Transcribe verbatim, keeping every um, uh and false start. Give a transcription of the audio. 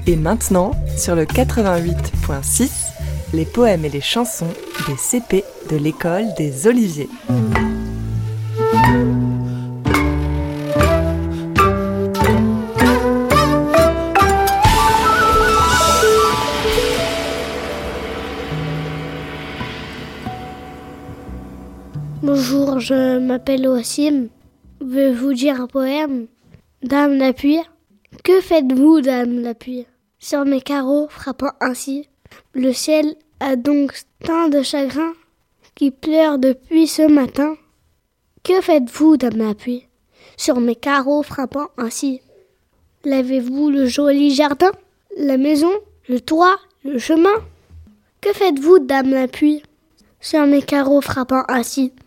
Et maintenant, sur le quatre-vingt-huit point six, les poèmes et les chansons des C P de l'école des Oliviers. Bonjour, je m'appelle Wassim. Je vais vous dire un poème. Dame la pluie. Que faites-vous, dame la pluie, sur mes carreaux frappant ainsi? Le ciel a donc tant de chagrin qui pleure depuis ce matin. Que faites-vous, dame la pluie, sur mes carreaux frappant ainsi? Lavez-vous le joli jardin, la maison, le toit, le chemin? Que faites-vous, dame la pluie, sur mes carreaux frappant ainsi?